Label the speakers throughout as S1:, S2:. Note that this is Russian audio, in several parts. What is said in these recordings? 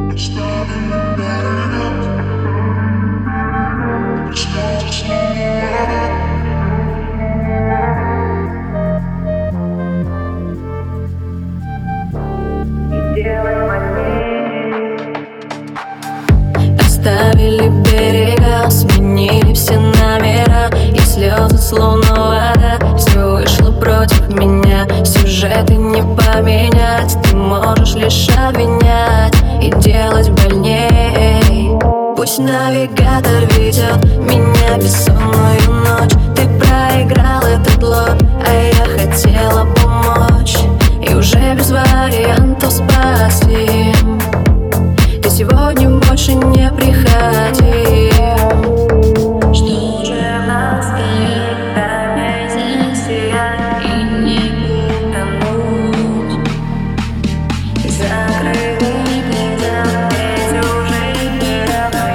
S1: Оставили берега, сменили все номера, и слезы словно вода. Все вышло против меня, сюжеты не поменять. Ты можешь лишь обвинять и делать больней. Пусть навигатор ведет меня бессонную ночь. Ты проиграл этот лот, а я хотела помочь. И уже без вариантов спасти ты сегодня больше не приходи. Что же в нас стоит, опять засиять и не утонуть? Закрывай глаза, ведь уже пора,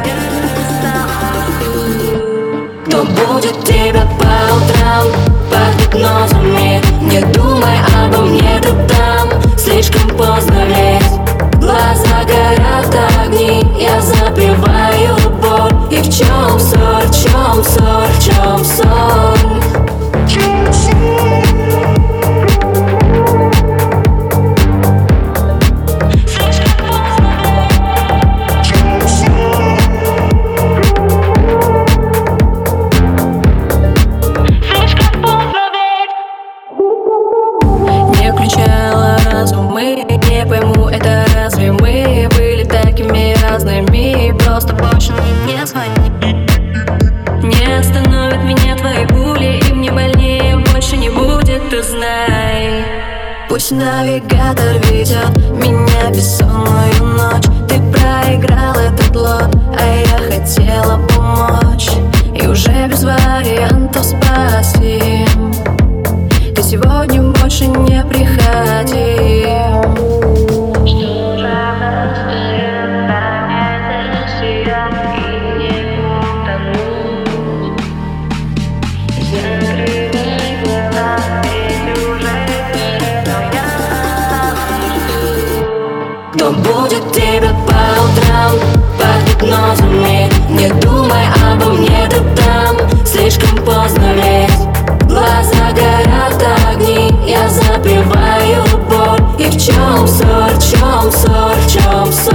S1: я кто будет тебя по утрам под гипнозами? Не думай обо мне, ты там слишком поздно, ведь глаза горят огни, я запиваю боль. И в чем соль, в чем соль, в чем соль? Не включала разум, мы не пойму, это разве мы были такими разными? Просто больше не звони. Не остановят меня твои пули, и мне больнее больше не будет, ты знай. Пусть навигатор ведет меня бессонную ночь. Ты проиграл этот лот, а я хотела помочь. И уже без вариантов спасти ты сегодня больше не приходи. Что же нас стоит, опять засиять и не утонуть? Закрывай глаза, ведь уже пора, я кто будет тебя по утрам под гипнозами? Не думай обо мне, ты там слишком поздно, ведь глаза горят огни, я запиваю боль. И в чем соль, в чем соль, в чем соль?